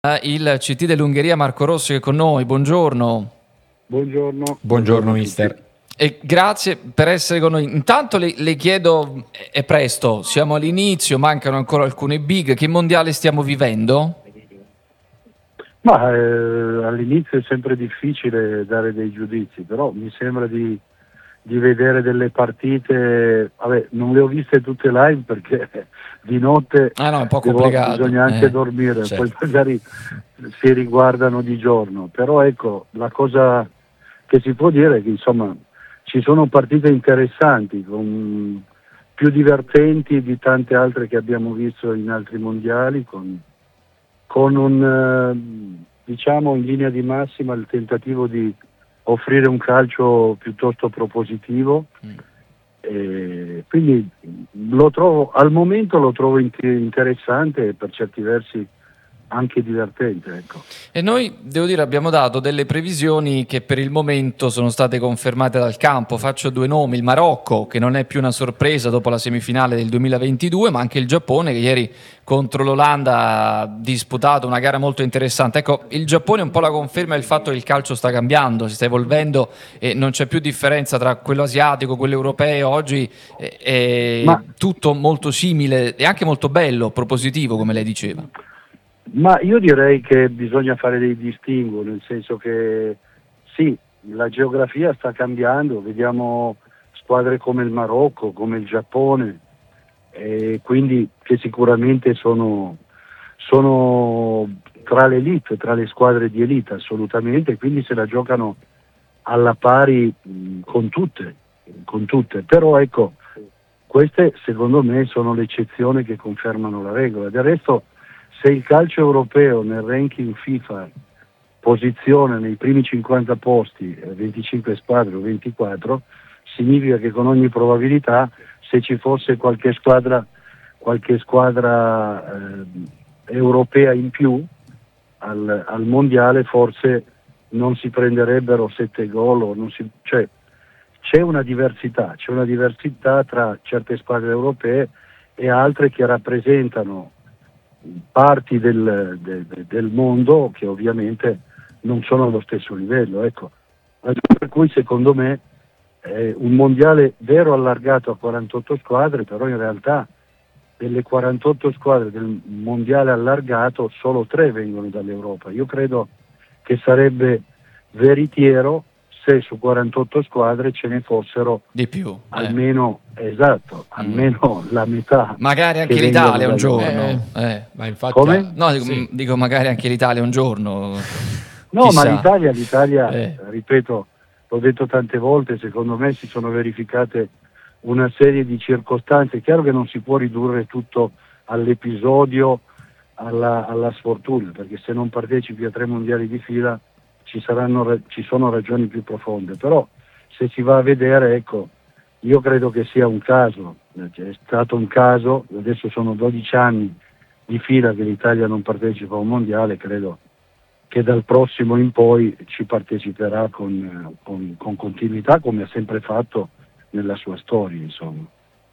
Il CT dell'Ungheria Marco Rossi che è con noi, buongiorno. Buongiorno mister. E grazie per essere con noi. Intanto le chiedo, è presto, siamo all'inizio, mancano ancora alcune big, che mondiale stiamo vivendo? Ma all'inizio è sempre difficile dare dei giudizi, però mi sembra di vedere delle partite, vabbè, non le ho viste tutte live perché di notte No, è un po' complicato. bisogna anche dormire, certo. Poi magari si riguardano di giorno, però ecco, la cosa che si può dire è che insomma ci sono partite interessanti, più divertenti di tante altre che abbiamo visto in altri mondiali, con un, diciamo in linea di massima il tentativo di offrire un calcio piuttosto propositivo, quindi al momento lo trovo interessante e per certi versi anche divertente, ecco. E noi, devo dire, abbiamo dato delle previsioni che per il momento sono state confermate dal campo. Faccio due nomi: il Marocco, che non è più una sorpresa dopo la semifinale del 2022, ma anche il Giappone, che ieri contro l'Olanda ha disputato una gara molto interessante. Ecco, il Giappone è un po' la conferma del fatto che il calcio sta cambiando, si sta evolvendo e non c'è più differenza tra quello asiatico e quello europeo. Oggi è tutto molto simile e anche molto bello, propositivo, come lei diceva. Ma io direi che bisogna fare dei distinguo, nel senso che sì, la geografia sta cambiando, vediamo squadre come il Marocco, come il Giappone, quindi che sicuramente sono tra l'elite, tra le squadre di elite assolutamente, quindi se la giocano alla pari con tutte, però ecco, queste secondo me sono l'eccezione che confermano la regola. Del resto, se il calcio europeo nel ranking FIFA posiziona nei primi 50 posti 25 squadre o 24, significa che con ogni probabilità, se ci fosse qualche squadra europea in più al mondiale, forse non si prenderebbero 7 gol o cioè c'è una diversità tra certe squadre europee e altre che rappresentano parti del mondo che ovviamente non sono allo stesso livello, ecco. Per cui secondo me è un mondiale vero allargato a 48 squadre, però in realtà delle 48 squadre del mondiale allargato solo 3 vengono dall'Europa. Io credo che sarebbe veritiero se su 48 squadre ce ne fossero di più, almeno almeno la metà. Magari anche l'Italia un giorno. Ma infatti, come? No, dico magari anche l'Italia un giorno. No, Chissà. ma l'Italia, ripeto, l'ho detto tante volte, secondo me si sono verificate una serie di circostanze. È chiaro che non si può ridurre tutto all'episodio, alla sfortuna, perché se non partecipi a 3 mondiali di fila ci sono ragioni più profonde, però se si va a vedere, ecco, io credo che sia un caso, è stato un caso, adesso sono 12 anni di fila che l'Italia non partecipa a un mondiale, credo che dal prossimo in poi ci parteciperà con continuità, come ha sempre fatto nella sua storia, insomma.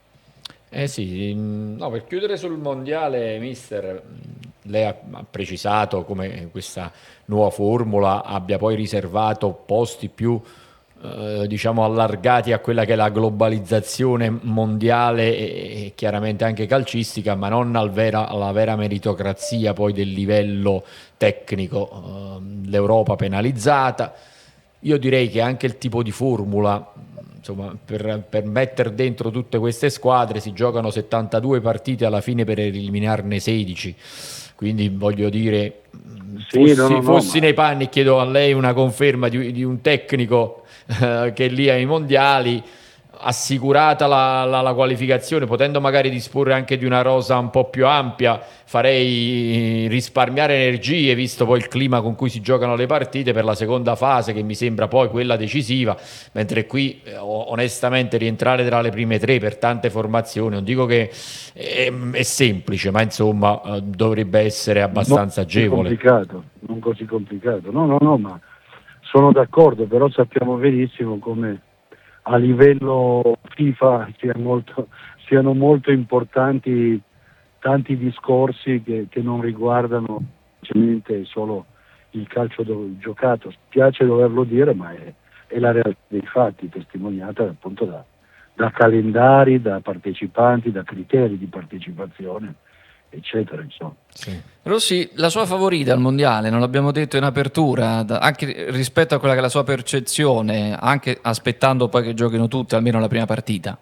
Sì, no, per chiudere sul mondiale, mister, lei ha precisato come questa nuova formula abbia poi riservato posti più diciamo allargati a quella che è la globalizzazione mondiale e chiaramente anche calcistica, ma non alla vera meritocrazia poi del livello tecnico. L'Europa penalizzata. Io direi che anche il tipo di formula, insomma, per mettere dentro tutte queste squadre si giocano 72 partite alla fine per eliminarne 16, quindi voglio dire, fossi nei panni, chiedo a lei una conferma di un tecnico che è lì ai mondiali, assicurata la qualificazione, potendo magari disporre anche di una rosa un po' più ampia, farei risparmiare energie, visto poi il clima con cui si giocano le partite, per la seconda fase, che mi sembra poi quella decisiva, mentre qui onestamente rientrare tra le prime 3 per tante formazioni, non dico che è semplice, ma insomma dovrebbe essere abbastanza agevole. Non così complicato, no, ma sono d'accordo, però sappiamo benissimo come a livello FIFA siano molto importanti tanti discorsi che non riguardano semplicemente solo il calcio giocato. Spiace doverlo dire, ma è la realtà dei fatti, testimoniata appunto da calendari, da partecipanti, da criteri di partecipazione, eccetera, insomma. Sì. Rossi, la sua favorita al mondiale, non l'abbiamo detto in apertura, anche rispetto a quella che è la sua percezione, anche aspettando poi che giochino tutte almeno la prima partita.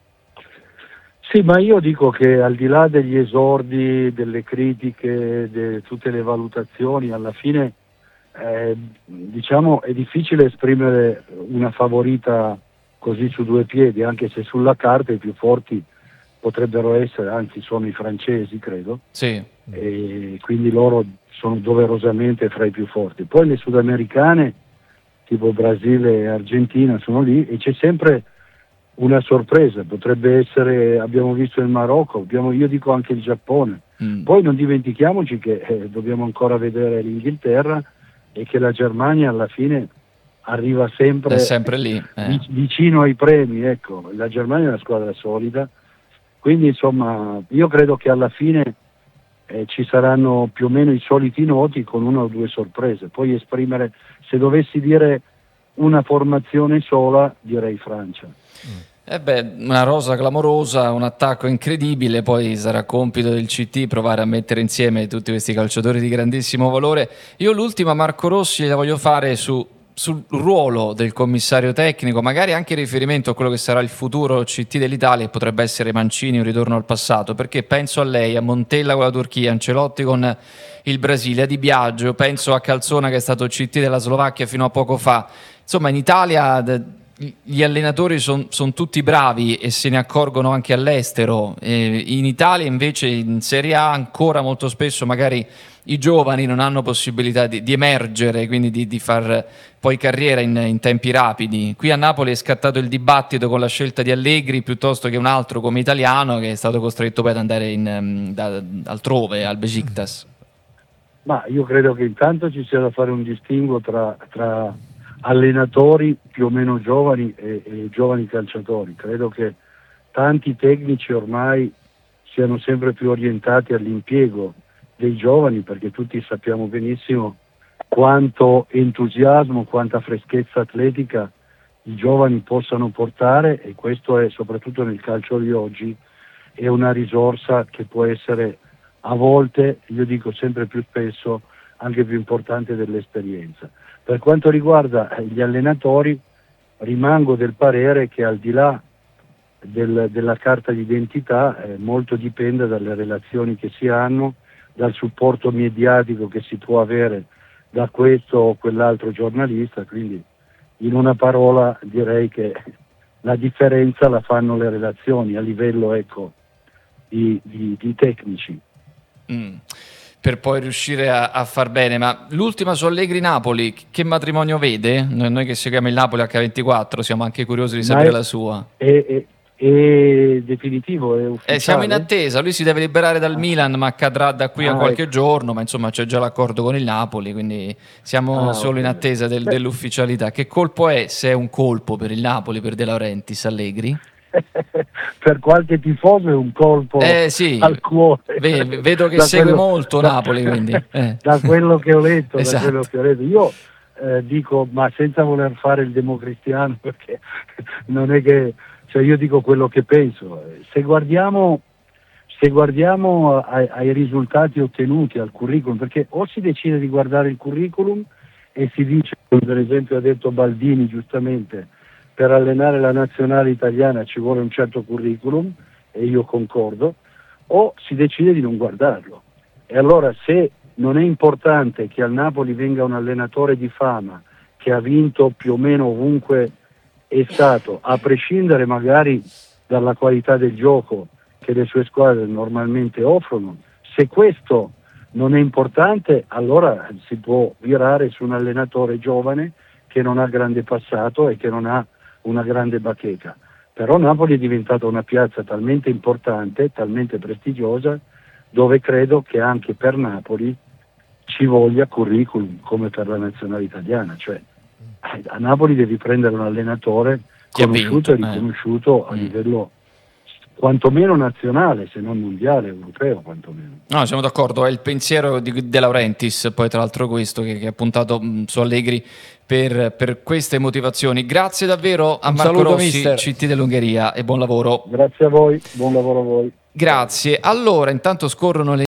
Sì, ma io dico che al di là degli esordi, delle critiche, di tutte le valutazioni, alla fine diciamo è difficile esprimere una favorita così su due piedi, anche se sulla carta i più forti potrebbero essere, anzi sono i francesi, credo, sì. E quindi loro sono doverosamente fra i più forti. Poi le sudamericane, tipo Brasile e Argentina, sono lì e c'è sempre una sorpresa, potrebbe essere, abbiamo visto il Marocco, io dico anche il Giappone. Poi non dimentichiamoci che dobbiamo ancora vedere l'Inghilterra e che la Germania alla fine arriva sempre, è sempre lì, vicino ai premi, ecco. La Germania è una squadra solida, quindi insomma io credo che alla fine ci saranno più o meno i soliti noti con una o due sorprese. Poi esprimere, se dovessi dire una formazione sola, direi Francia. Una rosa clamorosa, un attacco incredibile, poi sarà compito del CT provare a mettere insieme tutti questi calciatori di grandissimo valore. Io l'ultima, Marco Rossi, la voglio fare sul ruolo del commissario tecnico, magari anche in riferimento a quello che sarà il futuro CT dell'Italia, che potrebbe essere Mancini, un ritorno al passato, perché penso a lei, a Montella con la Turchia, Ancelotti con il Brasile, a Di Biagio, penso a Calzona che è stato CT della Slovacchia fino a poco fa. Insomma, in Italia gli allenatori sono tutti bravi e se ne accorgono anche all'estero. In Italia invece in Serie A ancora molto spesso magari i giovani non hanno possibilità di emergere, quindi di far poi carriera in tempi rapidi. Qui a Napoli è scattato il dibattito con la scelta di Allegri piuttosto che un altro come Italiano, che è stato costretto poi ad andare altrove, al Besiktas. Ma io credo che intanto ci sia da fare un distinguo tra allenatori più o meno giovani e giovani calciatori. Credo che tanti tecnici ormai siano sempre più orientati all'impiego dei giovani, perché tutti sappiamo benissimo quanto entusiasmo, quanta freschezza atletica i giovani possano portare, e questo è, soprattutto nel calcio di oggi, è una risorsa che può essere a volte, io dico sempre più spesso, anche più importante dell'esperienza. Per quanto riguarda gli allenatori, rimango del parere che al di là della carta d'identità molto dipende dalle relazioni che si hanno, dal supporto mediatico che si può avere da questo o quell'altro giornalista. Quindi in una parola direi che la differenza la fanno le relazioni a livello, ecco, di tecnici. Per poi riuscire a far bene. Ma l'ultima su Allegri-Napoli, che matrimonio vede? Noi che seguiamo il Napoli H24 siamo anche curiosi di sapere la sua. È definitivo, è ufficiale? Siamo in attesa, lui si deve liberare dal Milan, ma accadrà da qui a qualche giorno, ma insomma c'è già l'accordo con il Napoli, quindi siamo solo in attesa dell'ufficialità. Che colpo è, se è un colpo per il Napoli, per De Laurentiis, Allegri? Per qualche tifoso è un colpo al cuore. Vedo che segue molto Napoli, quindi. Da quello che ho letto, esatto. Da quello che ho letto. Io dico, ma senza voler fare il democristiano, perché non è che, cioè io dico quello che penso. Se guardiamo ai risultati ottenuti, al curriculum, perché o si decide di guardare il curriculum e si dice, per esempio ha detto Baldini giustamente, per allenare la nazionale italiana ci vuole un certo curriculum, e io concordo, o si decide di non guardarlo. E allora, se non è importante che al Napoli venga un allenatore di fama, che ha vinto più o meno ovunque è stato, a prescindere magari dalla qualità del gioco che le sue squadre normalmente offrono, se questo non è importante, allora si può virare su un allenatore giovane che non ha grande passato e che non ha una grande bacheca. Però Napoli è diventata una piazza talmente importante, talmente prestigiosa, dove credo che anche per Napoli ci voglia curriculum come per la nazionale italiana. Cioè a Napoli devi prendere un allenatore conosciuto e riconosciuto a livello quantomeno nazionale, se non mondiale, europeo quantomeno. No, siamo d'accordo, è il pensiero di De Laurentiis, poi tra l'altro questo che ha puntato su Allegri per queste motivazioni. Grazie davvero a Marco Rossi, CT dell'Ungheria, e buon lavoro. Grazie a voi, buon lavoro a voi. Grazie. Allora, intanto scorrono le